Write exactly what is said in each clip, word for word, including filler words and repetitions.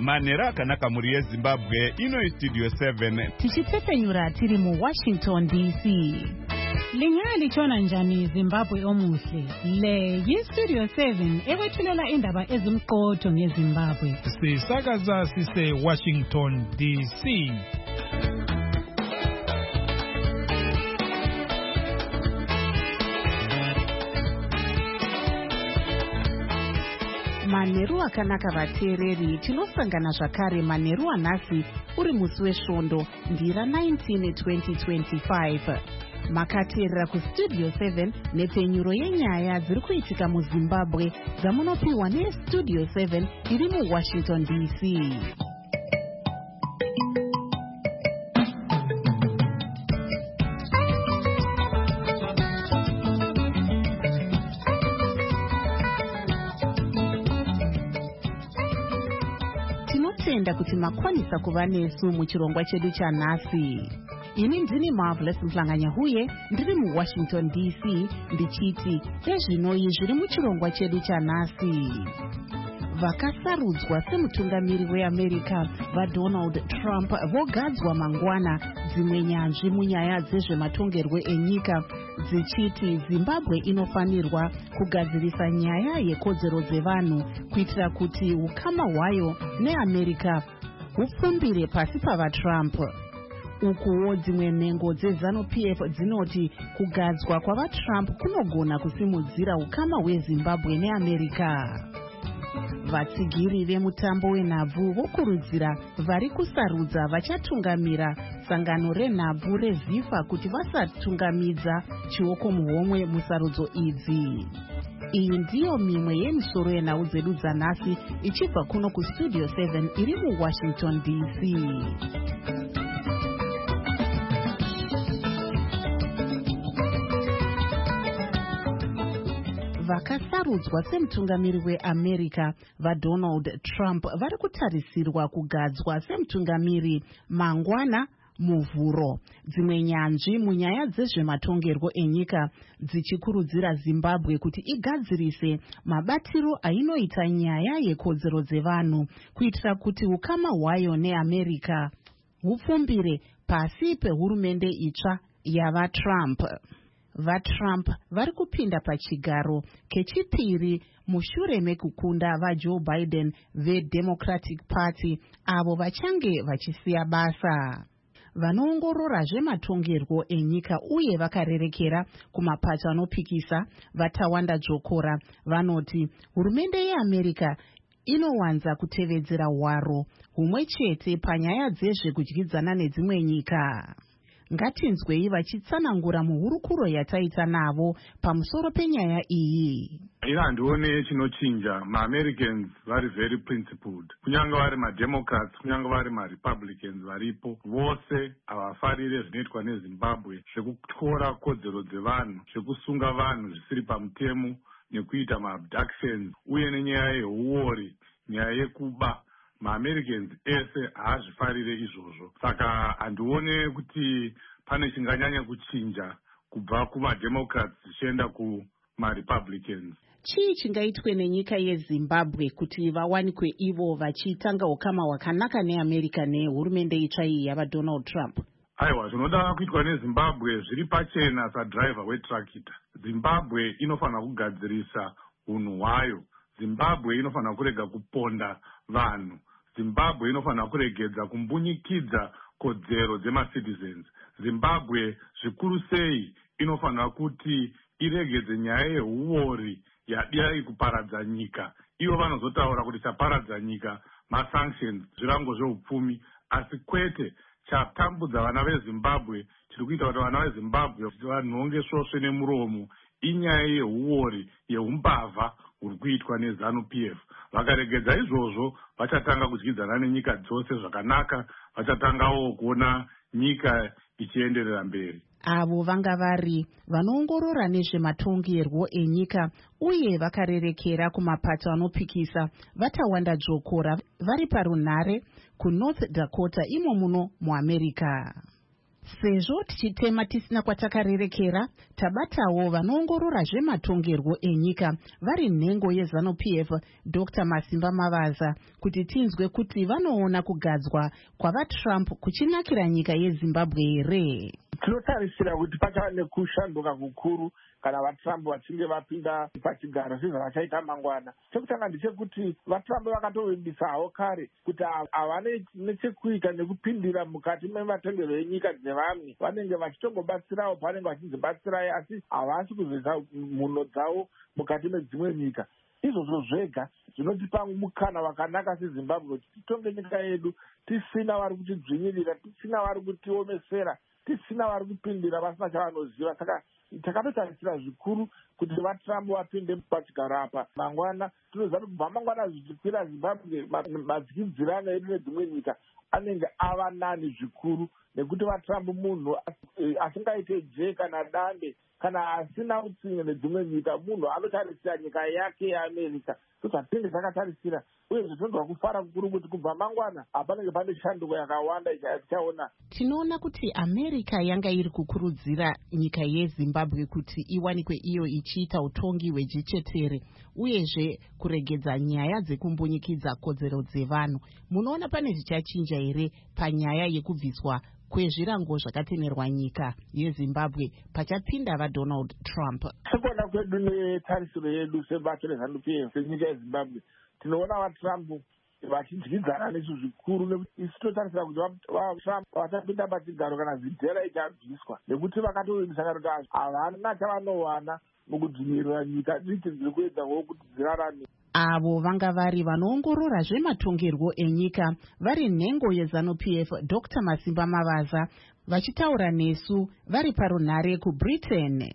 manhero akanaka mhuri yezimbabwe. Ino istudio seven tichitsepenyura tiri muwashington D C. Lingaya lichona njani Zimbabwe omuhle? Le yistudio seven ekwethulela indaba ezimqotho ngeZimbabwe. Sisakaza sise Washington D C. Manheru akanaka vateereri, tinosangana zvakare manheru anhasi uri musi wesvondo ndira nineteen twenty twenty-five. Makateerera kustudio seven nepenyuro yenyaya dziri kuitika muZimbabwe dzamunopiwa nestudio seven iri muWashington D C. Tinotenda kuti makwanisa kuva nesu muchirongwa chedu chanhasi. Ini ndini Marvelous Mhlanganyahuye, ndiri muWashington D C, ndichiti ezvinoi zviri muchirongwa chedu chanhasi. Vakasarudzwa semutungamiri weAmerica vaDonald Trump vogadzwa mangwana, dzimwe nyanzvi munyaya dzezvematongerwo enyika dzichiti Zimbabwe inofanirwa kugadzirisa nyaya yekodzero dzevanhu kuitira kuti ukama hwayo neAmerica hupfumbire pasi pavaTrump. Ukuwo dzimwe nhengo dzeZanu-P F dzinoti kugadzwa kwavaTrump kunogona kusimudzira ukama hweZimbabwe neAmerica. Vatsigiri vemutambo wenhabvu vokurudzira vari kusarudza vachatungamira sangano renhabvu reZIFA kuti vasatungamidza chioko muhomwe musarudzo idzi. Iyi ndiyo mimwe yemisoro yenhau dzedu dzanhasi ichibva kuno kustudio seven iri muWashington D C. Vakasarudzwa semutungamiri weAmerica vaDonald Trump vari kutarisirwa kugadzwa semutungamiri mangwana muvhuro. Dzimwe nyanzvi munyaya dzezvematongerwo enyika dzichikurudzira Zimbabwe kuti igadzirise mabatiro ainoita nyaya yekodzero dzevanhu kuitira kuti ukama hwayo neAmerica hupfumbire pasi pehurumende itsva yavaTrump. VaTrump vari kupinda pachigaro kechipiri mushure mekukunda vaJoe Biden veDemocratic Party avo vachange vachisiya basa. Vanoongorora zvematongerwo enyika uye vakarerekera kumapato anopikisa vaTawanda Jokora vanoti hurumende yeAmerica inowanza kutevedzera hwaro humwe chete panyaya dzezvekudyidzana nedzimwe nyika. Ngatinzwei vachitsanangura muhurukuro yataita navo pamusoro penyaya iyi. Ina handione chinochinja. MaAmericans vari very principled. Kunyanga vari maDemocrats, kunyanga vari maRepublicans varipo, vose havafarire zvinoitwa neZimbabwe zvekutora kodzero dzevanhu, zvekusunga vanhu zvisiri pamutemo nekuita maabductions uye nenyaya yeuori, nyaya yekuba. MaAmericans ese haazvifarire izvozvo. Saka handione kuti pane chinganyanya kuchinja kubva kumaDemocrats zvichienda kumaRepublicans. Chii chingaitwe nenyika yeZimbabwe kuti vawanikwe ivo vachitanga ukama hwakanaka neAmerica nehurumende itsva iyi yavaDonald Trump? Aiwa, zvinoda kuitwa neZimbabwe zviri pachena sadriver wetrakita. Zimbabwe inofanira kugadzirisa unhu hwayo. Zimbabwe inofanira kurega kuponda vanhu. Zimbabwe inofanira kuregedza kumbunyikidza kodzero dzemacitizens. Zimbabwe zvikuru sei inofanira kuti iregedze nyaya yeuori yadai kuparadza nyika. Ivo vanozotaura kuti chaparadza nyika masanctions, zvirango zveupfumi, asi kwete chatambudza vana veZimbabwe, chiri kuita kuti vana veZimbabwe vanhonge svosve nemuromo inyaya yeuori yeumbavha huri kuitwa neZanu-P F. Vakaregedza izvozvo vachatanga kudyidzana nenyika dzose zvakanaka, vachatangawo kuona nyika ichienderera mberi. Avo vanga vari vanoongorora nezvematongerwo enyika uye vakarerekera kumapato anopikisa vaTawanda Jokora vari parunhare kuNorth Dakota imo muno muAmerica. Sezvo tichitema tisina kwatakarerekera, tabatawo vanoongorora zvematongerwo enyika vari nhengo yeZanu-P F Doctor Masimba Mavaza kuti tinzwe kuti vanoona kugadzwa kwavaTrump kuchinakira nyika yeZimbabwe here. Tinotarisira kuti pachava nekushanduka kukuru kana vaTrump vachinge vapinda pachigaro sezvavachaita mangwana. Chekutanga ndechekuti vaTrump vakatovimbisa kare kuti havane nechekuita nekupindira mukati mematongerwo enyika dzevamwe. Vanenge vachitongobatsirawo pavanenge vachizobatsirai, asi havasi kuzoisa mhuno dzavo mukati medzimwe nyika. Izvozvo zvega zvinotipa mukana wakanaka seZimbabwe kuti titonge nyika yedu tisina vari kutidzvinyirira, tisina vari kutiomesera, tisina vari kupindira vasina chavanoziva. Saka takatotarisira zvikuru kuti vaTrump vapinde pachigaro apa mangwana. Tinoziva kuti kubva mangwana zvichikwira Zimbabwe madyidzirano edu nedzimwe nyika anenge ava nani zvikuru, nekuti vaTrump munhu asingaite je kana dande kana asina utsinye nedzimwe nyika, munhu anotarisira nyika yake yeAmerica. Tozvatinge takatarisira uye zvinonzwa kufara kukuru kuti kubva mangwana hapanenge pane shanduko yakawanda ichaona. Tinoona kuti America yanga iri kukurudzira nyika yeZimbabwe kuti iwanikwe iyo ichiita utongi hwejechetere uyezve kuregedza nyaya dzekumbonyikidza kodzero dzevanhu. Munoona pane zvichachinja here panyaya yekubviswa kwezvirango zvakatemerwa nyika yeZimbabwe pachapinda vaDonald Trump? Sekuona kwedu netarisiro yedu sebato reZanu-P F senyika yeZimbabwe, tinoona vaTrump vachidyidzana nesu zvikuru, nekuti isi totarisira kuti vaTrump vachapinda pachigaro kana zidhera ichabviswa, nekuti vakatovimbisa kuti havana chavanowana mukudzvinyirira nyika diki dziri kuedzawo kuti dzirarame. Avo vanga vari vanoongorora zvematongerwo enyika vari nhengo yeZanu-P F Doctor Masimba Mavaza vachitaura nesu vari parunhare kuBritain.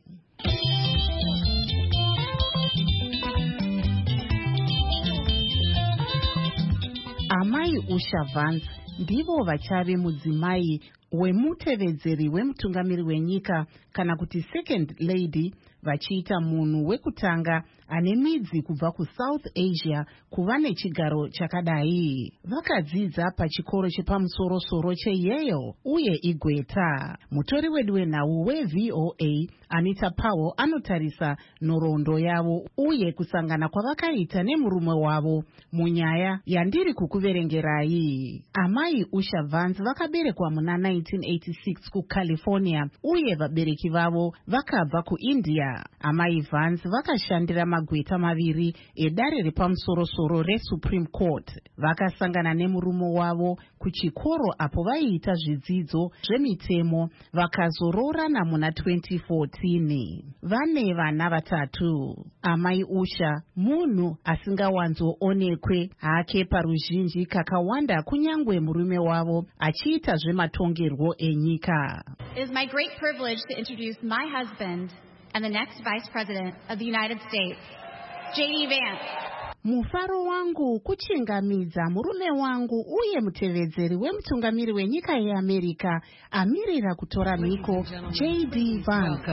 Amai Usha Vance ndivo vachave mudzimai wemutevedzeri wemutungamiri wenyika kana kuti second lady, vachiita munhu wekutanga ane midzi kubva kuSouth Asia kuva nechigaro chakadai. Vakadzidza pachikoro chepamusoro-soro cheYale uye igweta. Mutori wedu wenhau weV O A Anita Powell anotarisa nhoroondo yavo uye kusangana kwavakaita nemurume wavo munyaya yandiri kukuverengerai. Amai Usha Vance vakaberekwa muna nineteen eighty-six kuCalifornia uye vabereki vavo vakabva kuIndia. Amai Vance vakashandira magweta maviri edare repamusoro-soro reSupreme Court. Vakasangana nemurume wavo kuchikoro apo vaiita zvidzidzo zvemitemo, vakazoroorana muna twenty fourteen. Vane vana vatatu. Amai Usha munhu asingawanzoonekwe hake paruzhinji kakawanda kunyangwe murume wavo achiita zvematongerwo enyika. It is my great privilege to introduce my husband and the next Vice President of the United States, J D Vance. Mufaro wangu kuchingamidza murume wangu uye mutevedzeri wemutungamiri wenyika yeAmerica amirira kutora mhiko, J D Vance.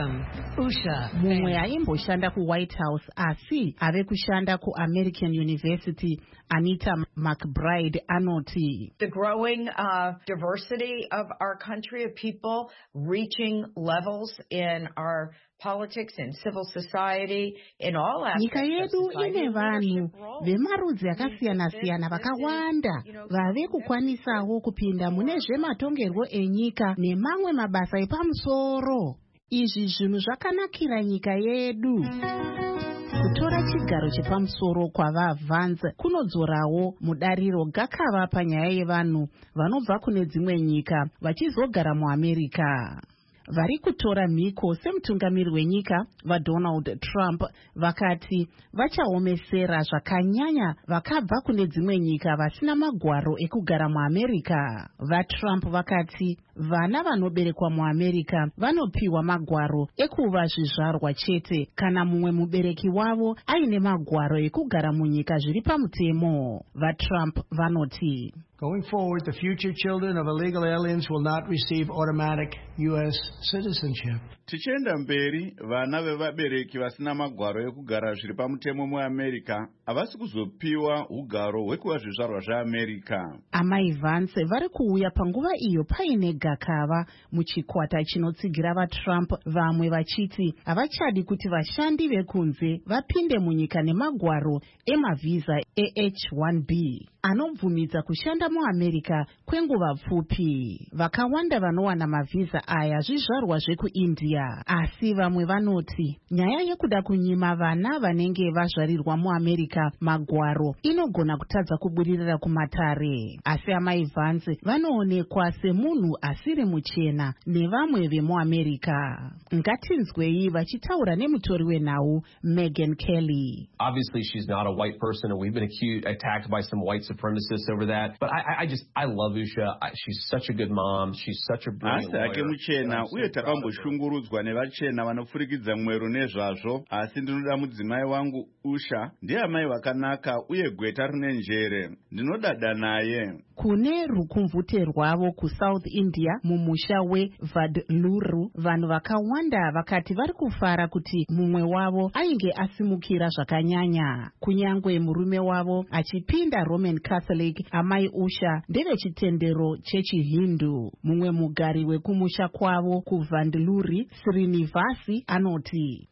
Mumwe aimboshanda kuWhite House asi ave kushanda kuAmerican University, Anita McBride anoti. The growing uh, diversity of our country, of people reaching levels in our politics and civil society, in all aspects nyika yedu ine vanhu vemarudzi akasiyana-siyana vakawanda vave kukwanisawo kupinda mune zvematongerwo enyika nemamwe mabasa epamusoro. Izvi zvinhu zvakanakira nyika yedu. Kutora chigaro chepamusoro kwavaVance kunodzorawo mudariro gakava panyaya yevanhu vanobva kune dzimwe nyika vachizogara muAmerica. Vari kutora mhiko semutungamiri wenyika vaDonald Trump vakati vachaomesera zvakanyanya vakabva kune dzimwe nyika vasina magwaro ekugara muAmerica. VaTrump vakati vana vanoberekwa muAmerica vanopiwa magwaro ekuva zvizvarwa chete kana mumwe mubereki wavo aine magwaro ekugara munyika zviri pamutemo. VaTrump vanoti Going forward, the future children of illegal aliens will not receive automatic U S citizenship. Tichienda mberi, vana vevabereki vasina magwaro ekugara zviri pamutemo muAmerica havasi kuzopiwa ugaro hwekuva zvizvarwa zveAmerica. Amai Vance vari kuuya panguva iyo paine gakava muchikwata chinotsigira vaTrump, vamwe vachiti havachadi kuti vashandi vekunze vapinde munyika nemagwaro emavhiza e-H one B anobvumidza kushanda muAmerica kwenguva pfupi. Vakawanda vanowana mavhiza aya zvizvarwa zvekuIndia, asi vamwe vanoti nyaya yekuda kunyima vana vanenge vazvarirwa muAmerica magwaro inogona kutadza kubudirira kumatare. Asi amai Vance vanoonekwa semunhu asiri muchena nevamwe vemuAmerica. Ngatinzwei vachitaura nemutori wenhau Megyn Kelly. Obviously she's not a white person, and we've been accused, attacked by some white supremacists over that. But I, I just, I love Usha. I, she's such a good mom. She's such a brilliant lawyer. Asi ake muchena uye takamboshungurudzwa nevachena vanofurikidza mwero nezvazvo. Asi ndinoda mudzimai wangu Usha ndiye amai vakanaka uye gweta rine njere. Ndinodada naye. Kune rukumvute rwavo kuSouth India mumusha weVadluru, vanhu vakawanda vakati vari kufara kuti mumwe wavo ainge asimukira zvakanyanya. Kunyangwe murume wavo achipinda Roman Catholic, amai Usha ndevechitendero chechiHindu. Mumwe mugari wekumusha kwavo kuVandluri, Srinivasi, anoti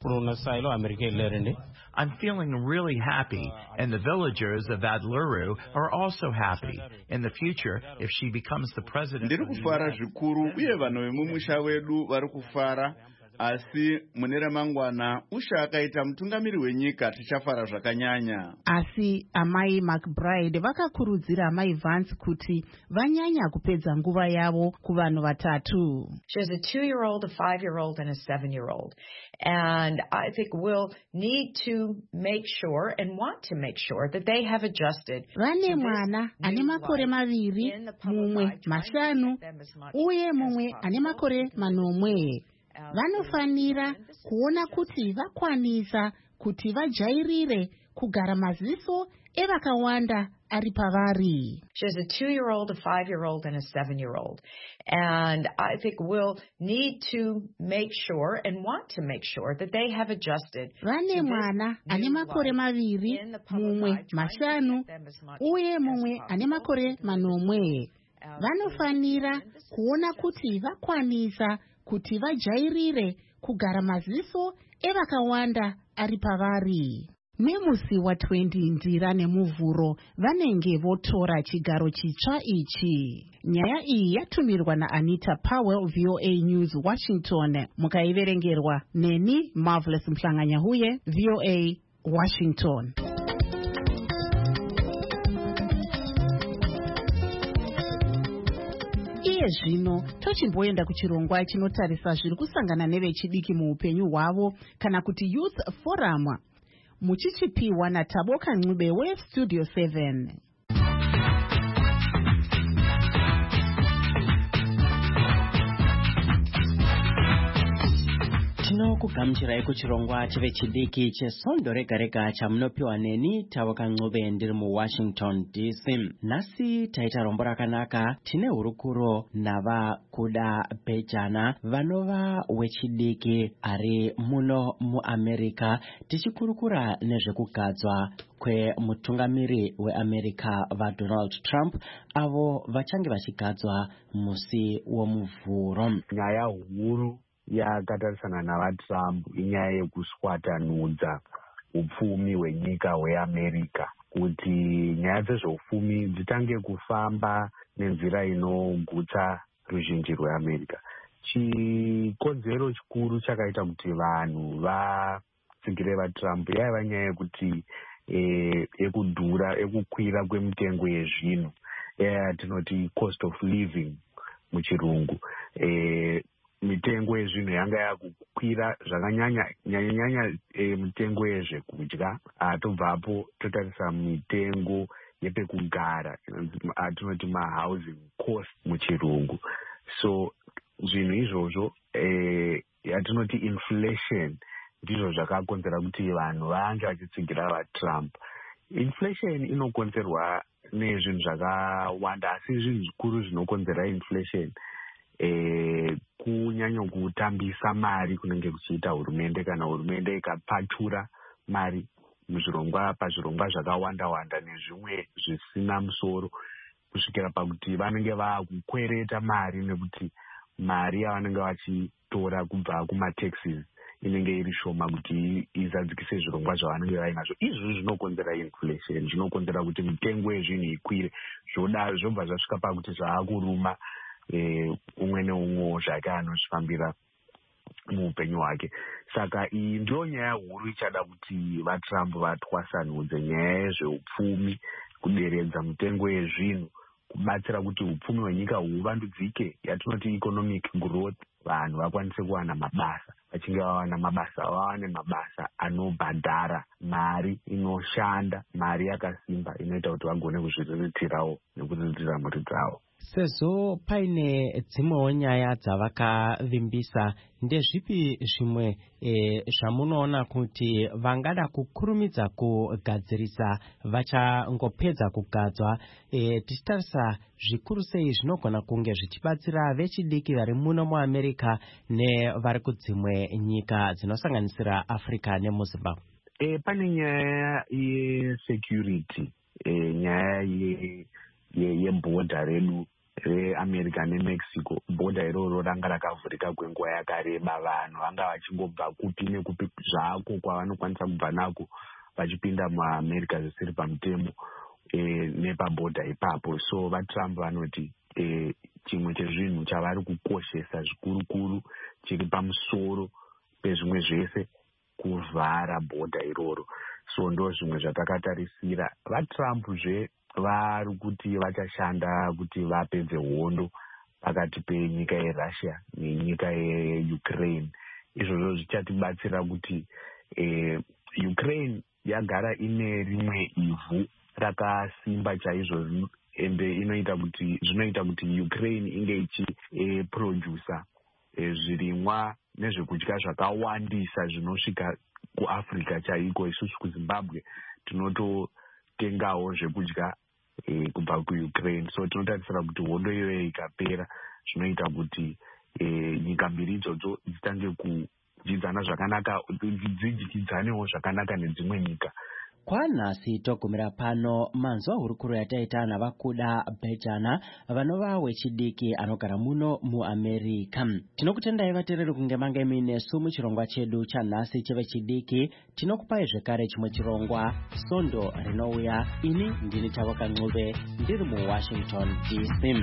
I'm feeling really happy, and the villagers of Vadluru are also happy. In the future, if she becomes the president, ndiri kufara zvikuru uye vanhu vemumusha wedu vari kufara. Asi mune ramangwana Usha akaita mutungamiri wenyika tichafara zvakanyanya. Asi amai McBride vakakurudzira amai Vance kuti vanyanya kupedza nguva yavo kuvanhu vatatu. She has a two-year-old, a five-year-old, and a seven-year-old. And I think we'll need to make sure and want to make sure that they have adjusted. Vane mwana ane makore maviri, mumwe mashanu, uye mumwe ane makore manomwe. Vanofanira kuona kuti vakwanisa kuti vajairire kugara maziso evakawanda ari pavari. She has a two-year-old, a five-year-old, and a seven-year-old. And I think we'll need to make sure and want to make sure that they have adjusted. Vane mwana ane makore maviri, mumwe mashanu, uye mumwe ane makore manomwe. Vanofanira kuona kuti vakwanisa kuti vajairire kugara maziso evakawanda ari pavari. Nemusi wa twenty Ndira nemuvhuro vanenge votora chigaro chitsva ichi. Nyaya iyi yatumirwa naAnita Powell, V O A News, Washington. Mukaiverengerwa neni Marvelous Mhlanganyahuye, V O A, Washington. Zvino tochimboenda kuchirongwa chinotarisa zviri kusangana nevechidiki muupenyu hwavo kana kuti Youth Forum, muchichipiwa naTaboka Ncube weStudio seven. Tinokugamuchirai kuchirongwa chevechidiki chesondo rega rega chamunopiwa neni Taboka Ncube ndiri muWashington D C. Nhasi taita rombo rakanaka. Tine hurukuro navakuda Bejana vanova wechidiki ari muno muAmerica, tichikurukura nezvekugadzwa kwemutungamiri weAmerica vaDonald Trump avo vachange vachigadzwa musi womuvhuro. Nyaya huru yakatarisana navaTrump inyaya yekuswatanudza upfumi hwenyika hweAmerica, kuti nyaya dzezveupfumi dzitange kufamba nenzira inogutsa ruzhinji rweAmerica. Chikonzero chikuru chakaita kuti vanhu vatsigire vaTrump yaiva nyaya yekuti yekudhura, yekukwira kwemitengo yezvinhu, yatinoti cost of living muchirungu. Mitengo yezvinhu yanga yakukwira zvakanyanya, nyanya e, mitengo yezvekudya. Tobvapo totarisa mitengo yepekugara, atinoti mahousing cost muchirungu. So zvinhu izvozvo e, atinoti inflation ndizvo zvakakonzera kuti vanhu vange vachitsigira vaTrump. inflation inokonzerwa nezvinhu zvakawanda, asi zvinhu zvikuru zvinokonzera inflation eh, kunyanya kutambisa mari kunenge kuchiita hurumende, kana hurumende ikapatura mari muzvirongwa pazvirongwa zvakawanda wanda nezvimwe zvisina musoro, kusvikira pakuti vanenge vakukwereta mari nekuti mari yavanenge vachitora kubva kumataxes inenge iri shoma kuti izadzikise zvirongwa zvavanenge vainazvo. Izvi zvinokonzera inflation, zvinokonzera kuti mitengo yezvinhu ikwire, zvoda zvobva zvasvika pakuti zvaakuruma eh, umwe neumwe zvake anozvifambira muupenyu hwake. Saka iyi ndio nyaya huru ichada kuti vaTrump vatwasanudze nyaya yezveupfumi, kuderedza mitengo yezvinhu, kubatsira kuti upfumi hwenyika huvandudzike, yatinoti economic growth, vanhu vakwanise kuwana mabasa. Vachinge vawana mabasa, vawane mabasa anobhadhara mari inoshanda, mari yakasimba inoita kuti vagone kuzviriritirawo nekuriritira mhuri dzavo. Sezvo paine dzimwewo nyaya dzavakavimbisa, ndezvipi zvimwe e, zvamunoona kuti vangada kukurumidza kugadzirisa vachangopedza kugadzwa, e, tichitarisa zvikuru sei zvinogona kunge zvichibatsira vechidiki vari muno muAmerica nevari kudzimwe nyika dzinosanganisira Africa nemuZimbabwe? E, pane nyaya yesecurity, e, nyaya yebhodha ye, ye redu reAmerica neMexico. Bhodha iroro ranga rakavhurika kwenguva yakareba, vanhu vanga vachingobva kupi nekupi zvako kwavanokwanisa kubva nako vachipinda muAmerica zvisiri pamutemo e, nepabhodha ipapo. So vaTrump vanoti e, chimwe chezvinhu chavari kukoshesa zvikurukuru chiri pamusoro pezvimwe zvese kuvhara bhodha iroro. So ndo zvimwe zvatakatarisira. VaTrump zve vari kuti vachashanda kuti vapedze hondo pakati penyika yeRussia nenyika yeUkraine. Izvozvo zvichatibatsira kuti eh, Ukraine yagara ine rimwe ivhu rakasimba chaizvo, ende inoita kuti zvinoita kuti Ukraine inge ichiprodusa eh, eh, zvirimwa nezvekudya zvakawandisa zvinosvika kuAfrica chaiko. Isusu kuZimbabwe tinototengawo zvekudya E, kubva kuUkraine. So tinotarisira kuti hondo iyoyo ikapera zvinoita kuti e, nyika mbiri idzodzo dzitange kudyidzana zvakanaka, dzidyidzisanewo zvakanaka nedzimwe nyika. Kwanhasi togumira pano manzwa hurukuru yataita navakuda Bhejana vanova wechidiki anogara muno muAmerica. Tinokutendai vateereri kunge mange minesu muchirongwa chedu chanhasi chevechidiki. Tinokupai zvekare chimwe chirongwa Sondo rinouya. Ini ndini Tavoka Ncube ndiri muWashington D C.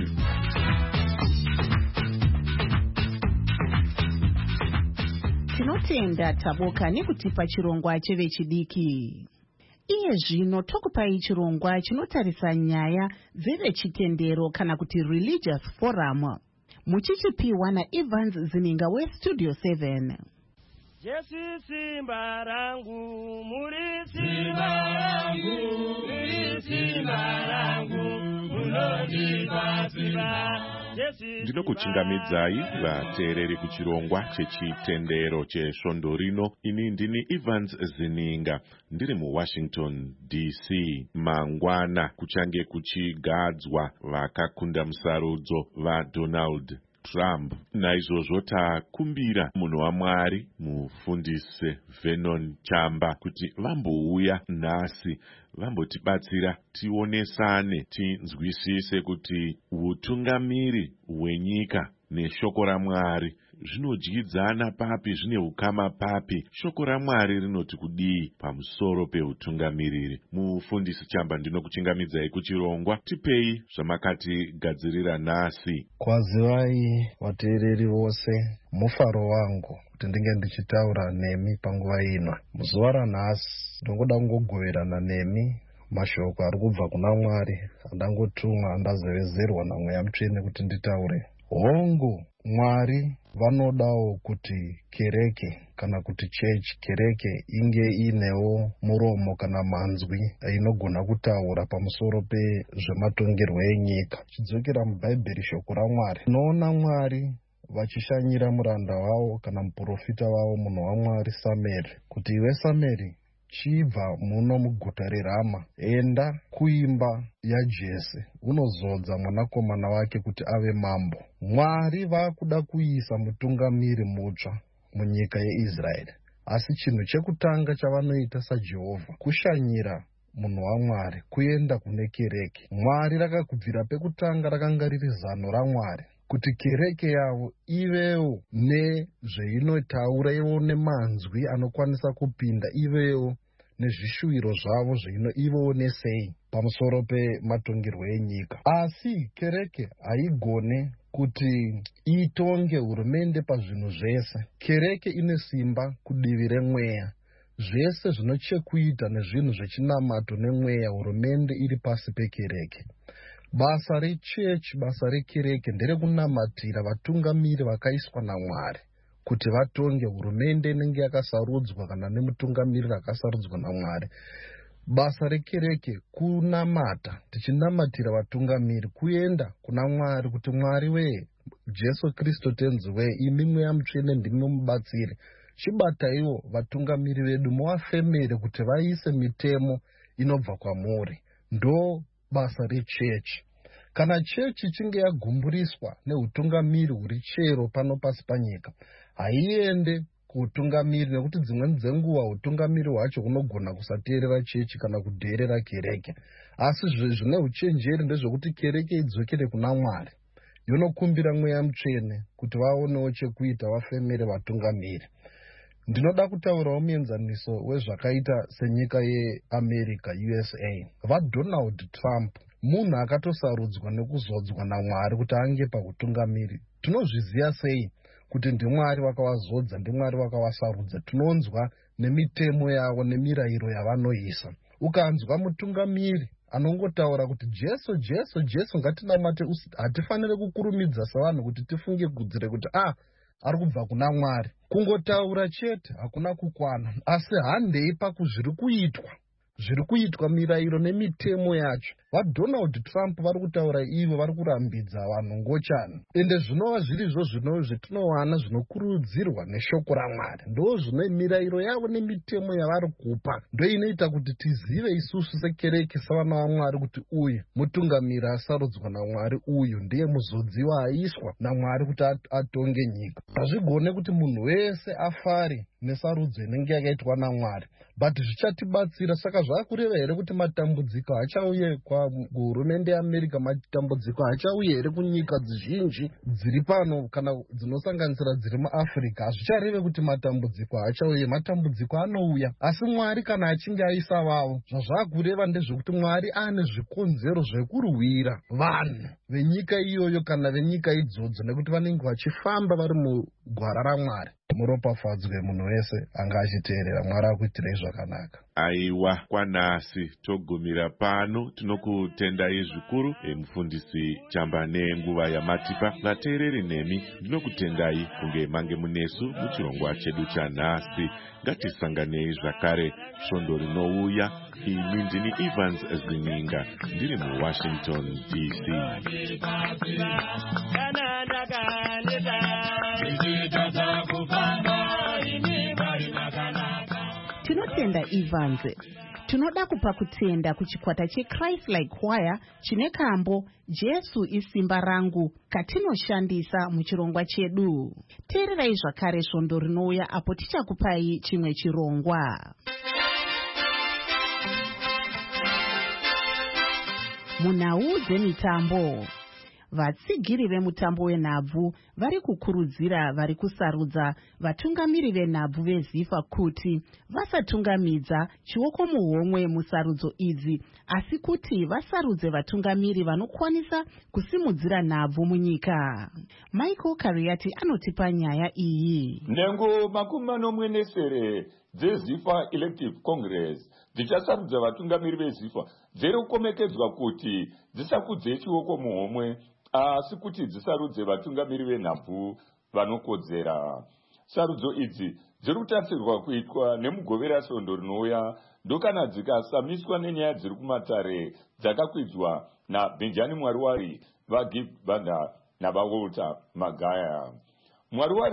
Tinotenda Tavoka nekutipa chirongwa chevechidiki. Iye zvino tokupai chirongwa chinotarisa nyaya dzevechitendero kana kuti religious forum, muchichipiwa naEvans Zininga weStudio seven. Jesu simba rangu, muri simba rangu, muri simba rangu, munodipa simba. Ndinokuchingamidzai vateereri kuchirongwa chechitendero chesvondo rino. Ini ndini Evans Zininga ndiri muWashington D C. Mangwana kuchange kuchigadzwa vakakunda musarudzo vaDonald Trump. Naizvozvo takumbira munhu waMwari mufundisi Vernon Chamba kuti vambouya nhasi vambotibatsira tionesane, tinzwisise kuti utungamiri hwenyika neshoko raMwari zvinodyidzana papi, zvine ukama papi. Shoko raMwari rinoti kudii pamusoro peutungamiriri. Mufundisi Chamba, ndinokuchingamidzai kuchirongwa. Tipei zvamakatigadzirira nhasi. Kwazivai vateereri vose, mufaro wangu kuti ndinge ndichitaura nemi panguva ino. Muzuva ranhasi ndingoda kungogoverana nemi mashoko ari kubva kuna Mwari andangotumwa andazevezerwa naMweya Mutsvene kuti nditaure. Hongu Mwari vanodawo kuti kereke kana kuti church, kereke inge inewo muromo kana manzwi inogona kutaura pamusoro pezvematongerwo enyika. Chidzokera muBhaibheri shoko raMwari, tinoona Mwari vachishanyira muranda wavo kana muprofita wavo munhu waMwari Sameri kuti iwe Sameri chibva muno muguta reRama, enda kuimba yaJese unozodza mwanakomana wake kuti ave mambo. Mwari vakuda kuisa mutungamiri mutsva munyika yeIsraeri, asi chinhu chekutanga chavanoita saJehovha kushanyira munhu waMwari kuenda kune kereke. Mwari rakakubvira pekutanga rakanga riri zano raMwari kuti kereke yavo ivewo nezveinotaura, ivo nemanzwi anokwanisa kupinda, ivewo nezvishuviro zvavo ivowo nesei pamusoro pematongerwo enyika. Asi kereke haigone kuti itonge hurumende pazvinhu zvese. Kereke ine simba kudivi remweya. Zvese zvinochekuita nezvinhu zvechinamato nemweya, hurumende iri pasi pekereke. Basa rechechi, basa rekereke nderekunamatira vatungamiri vakaiswa naMwari kuti vatonge hurumende inenge yakasarudzwa kana nemutungamiriri akasarudzwa naMwari. Basa rekereke kunamata, tichinamatira vatungamiri, kuenda kuna Mwari kuti Mwari wee, Jesu Kristu tenzi wee, imi mweya mutsvene ndimi mubatsiri, chibataiwo vatungamiri vedu muvafemere kuti vaise mitemo inobva kwamuri. Ndo basa rechechi. Kana chechi chinge yagumburiswa neutungamiri huri chero pano pasi panyika, haiende kuutungamiri, nekuti dzimweni dzenguva utungamiri hwacho hunogona kusateerera chechi kana kudheerera kereke. Asi zvine uchenjeri ndezvekuti kereke idzokere kuna Mwari, yonokumbira mweya mutsvene kuti vaonewo chekuita, vafemere vatungamiri. Ndinoda kutaurawo muenzaniso wezvakaita senyika yeAmerica, U S A. VaDonald Trump munhu akatosarudzwa nekuzodzwa naMwari kuti ange pakutungamiri. Tinozviziva sei kuti ndiMwari wakavazodza, ndiMwari wakavasarudza? Tinonzwa nemitemo yavo nemirayiro yavanoisa. Ukanzwa mutungamiri anongotaura kuti Jesu, Jesu, Jesu ngatinamate, hatifanire kukurumidza savanhu kuti tifunge kudzire kuti ah, ari kubva kuna Mwari. Kungotaura chete hakuna kukwana, asi handei pakuzviri kuitwa. Zviri kuitwa mirayiro nemitemo yacho. VaDonald Trump vari kutaura ivo vari kurambidza vanhu ngochani. Ende zvinova zviri izvo zvino zvetinowana zvinokurudzirwa neshoko raMwari. Ndo zvino mirayiro yavo nemitemo yavari kupa ndo inoita kuti tizive isusu sekereke savana vaMwari kuti uyu mutungamiri asarudzwa naMwari, uyu ndiye muzodziwa aiswa naMwari kuti atonge nyika. Hazvigone kuti munhu wese afare nesarudzo inenge yakaitwa naMwari, but zvichatibatsira. Saka zvakureva here kuti matambudziko hachauye kuhurumende yeAmerica, matambudziko hachauye here kunyika dzizhinji dziri pano kana dzinosanganisira dziri muAfrica? Hazvichareve kuti matambudziko hachauye, matambudziko anouya. Asi Mwari kana achinge aisa vavo, zvazvakureva ndezvekuti Mwari ane zvikonzero zvekurwira vanhu venyika iyoyo kana venyika idzodzo, nekuti vanenge vachifamba vari mugwara raMwari. Muropafadzwe munhu wese anga achiteerera. Mwari akuitirei zvakanaka. Aiwa, kwanasi togumira pano. Tinokutendai zvikuru mufundisi Chambane nguva yamatipa. Vateereri nemi ndinokutendai kunge mange munesu muchirongwa chedu chanhasi. Ngatisanganei zvakare svondo rinouya. Ini ndini Evans Zininga, ndiri muWashington D C. Tinotenda Evans. Tinoda kupa kutenda kuchikwata cheChrist-like Choir chine kambo Jesu isimba rangu katinoshandisa muchirongwa chedu. Teererai zvakare svondo rinouya apo tichakupai chimwe chirongwa. Munhau dzemitambo. Vatsigiri vemutambo wenhabvu vari kukurudzira vari kusarudza vatungamiri venhabvu veZIFA kuti vasatungamidza chioko muhomwe musarudzo idzi, asi kuti vasarudze vatungamiri vanokwanisa kusimudzira nhabvu munyika. Michael Kariati anotipa nyaya iyi. Nhengo makumi manomwe nesere dzeZIFA Elective Congress dzichasarudza vatungamiri veZIFA dziri kukomekedzwa kuti dzisakudze chioko muhomwe, asi kuti dzisarudze vatungamiri venhabvu vanokodzera. Sarudzo idzi dziri kutarisirwa kuitwa nemugovera svondo rinouya, ndokana dzikasamiswa nenyaya dziri kumatare dzakakwidzwa naBenjamin Mwaruwari, vaGib Banda navaWalter Magaya. Mwaruwari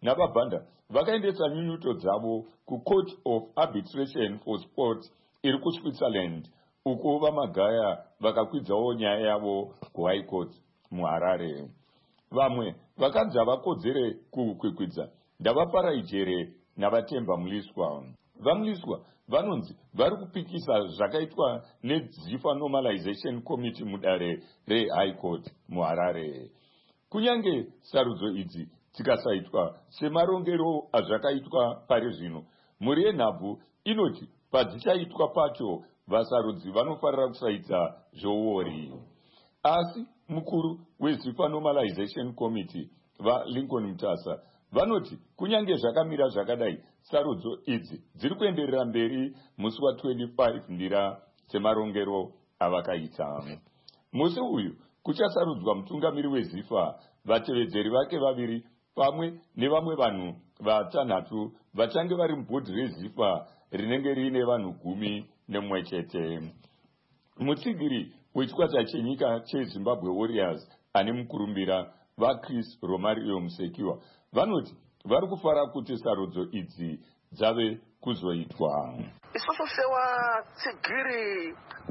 navabhanda vakaendesa nyunyuto dzavo kucourt of arbitration for sport iri kuswitzerland, uko vamagaya vakakwidzawo nyaya yavo kuhigh court muharare. Vamwe vakanzi havakodzere kukwikwidza ndavapara ijere navatemba muliswa. Vamuliswa vanonzi vari kupikisa zvakaitwa neZIFA Normalization Committee mudare reHigh Court muharare. Kunyange sarudzo idzi dzikasaitwa semarongero azvakaitwa pari zvino, mhuri yenhabvu inoti padzichaitwa pacho vasarudzi vanofarira kusaita zvouori. Asi mukuru weZIFA Normalization Committee vaLincoln Mutasa vanoti kunyange zvakamira zvakadai, sarudzo idzi dziri kuenderera mberi musi wa twenty-five ndira semarongero avakaita. Musi uyu kuchasarudzwa mutungamiri weZIFA, vatevedzeri vake vaviri pamwe nevamwe vanhu vatanhatu vachange vari mubhodhi reZIFA rinenge riine vanhu gumi nemumwe chete. Mutsigiri wechikwata chenyika cheZimbabwe Warriors ane mukurumbira vaChris Romario Musekiwa vanoti vari kufara kuti sarudzo idzi dzave kuzoitwa. Isusu sevatsigiri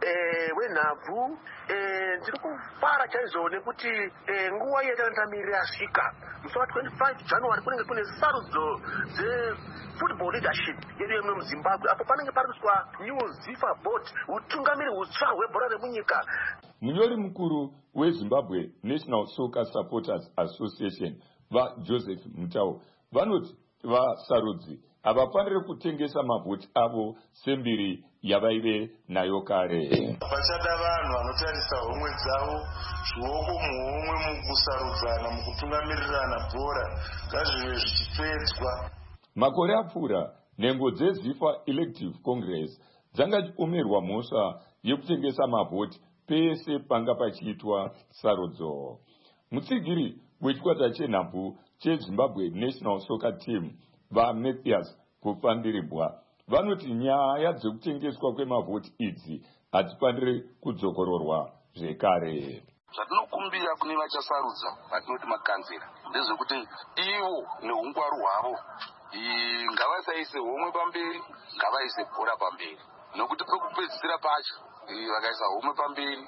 wenhabvu ndiri kufara chaizvo nekuti nguva yatanotamiri yasvika. Musi wa twenty-five January kunenge kune sarudzo dzefootball leadership yedu yemuno muZimbabwe, apo panenge pari kuiswa new ZIFA board, utungamiri hutsva hwebhora remunyika. Munyori mukuru weZimbabwe National Soccer Supporters Association vaJoseph Mutau vanoti vasarudzi havafaniri kutengesa mavhoti avo sembiri yavaive nayo kare. Pachada vanhu vanotarisa homwe dzavo zvioko muhomwe mukusarudzana mukutungamirirana bhora ngazvive zvichipedzwa. Makore apfuura nhengo dzeZIFA Elective Congress dzangaomerwa mhosva yekutengesa mavhoti pese panga pachiitwa sarudzo. Mutsigiri wechikwata chenhabvu cheZimbabwe National Soccer Team vaMathias Kufandiribwa vanoti nyaya dzekutengeswa kwemavhoti idzi hadzifaniri kudzokororwa zvekare. Zvatinokumbira kune vachasarudza vatinoti makanzera ndezvekuti ivo neungwaru hwavo ngavasaise homwe pamberi, ngavaise bhora pamberi, nokuti pekupedzisira pacho vakaisa homwe pamberi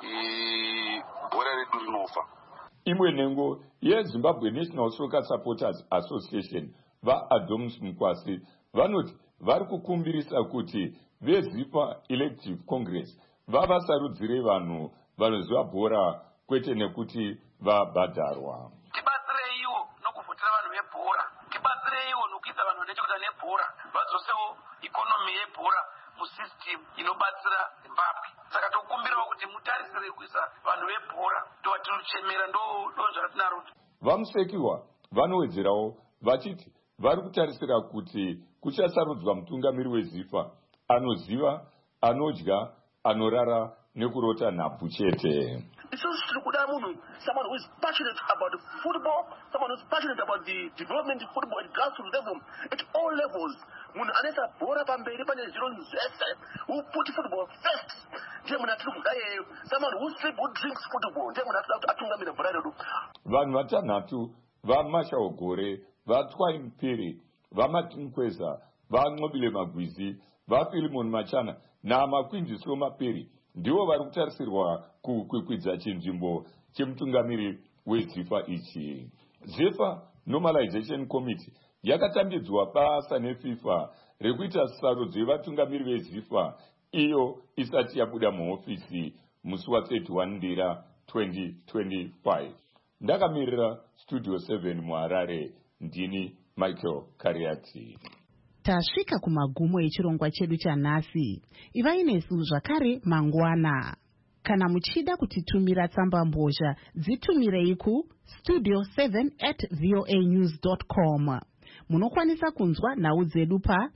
bhora redu rinofa. Imwe nhengo yeZimbabwe National Soccer Supporters Association vaAdomus Mukwasi vanoti vari kukumbirisa kuti veZIFA Elective Congress vavasarudzire vanhu vanoziva bhora kwete nekuti vabhadharwa. Tibatsireiwo nokuvhotera vanhu vebhora, tibatsireiwo nokuisa vanhu vanechekuita nebhora, vadzosewo ikonomi yebhora musystem inobatsira Zimbabwe. Saka tokumbirawo kuti mutarisire kuisa vanhu vebhora, ndovatichemera ndo zvatinaro. Vamusekiwa vanowedzerawo vachiti vari kutarisira kuti kuchasarudzwa mutungamiri weZIFA anoziva, anodya, anorara nekurota nhabvu chete. Isusu tiri kuda munhu, someone who is passionate about football, someone who is passionate about the development of football at grassroots level, at all levels. Munhu anoisa bhora pamberi pane zviro zvese, who put football first. Ndiye munhu atiri kuda iyeyo. Someone who sleep, who drinks football. Ndiye munhu atiri atungamira bhora redu. Vanhu vatanhatu vaMashaugore, vaTwai Mpiri, vaMatinkweza, vaNqobile Magwizi, vaPhilimon Machana namakwinjiso Mapiri ndivo vari kutarisirwa kukwikwidza chinzvimbo chemutungamiri weZIFA ichi. ZIFA Normalization Committee yakatambidzwa basa neFIFA rekuita sarudzo yevatungamiri veZIFA iyo isati yabuda muhofisi musi wa thirty-one ndira twenty twenty-five. Ndakamirira Studio seven muHarare, ndini Michael Kariati. Tasvika kumagumo echirongwa chedu chanhasi. Ivai nesu zvakare mangwana. Kana muchida kutitumira tsamba mbozha, dzitumirei ku studio seven at voa news dot com. Munokwanisa kunzwa nhau dzedu pa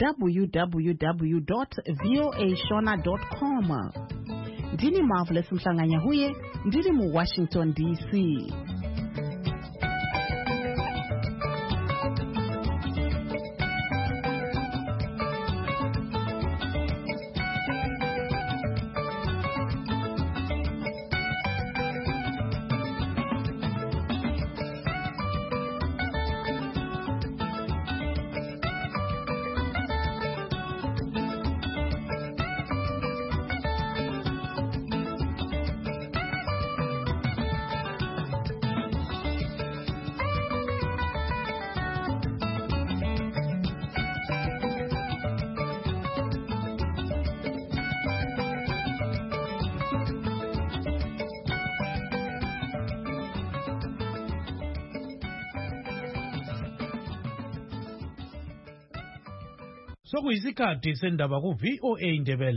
w w w dot voa shona dot com. Ndini Marvelous Mhlanganyahuye, ndiri muWashington D C. sokuyisikhathi sendaba ku-V O A Ndebele.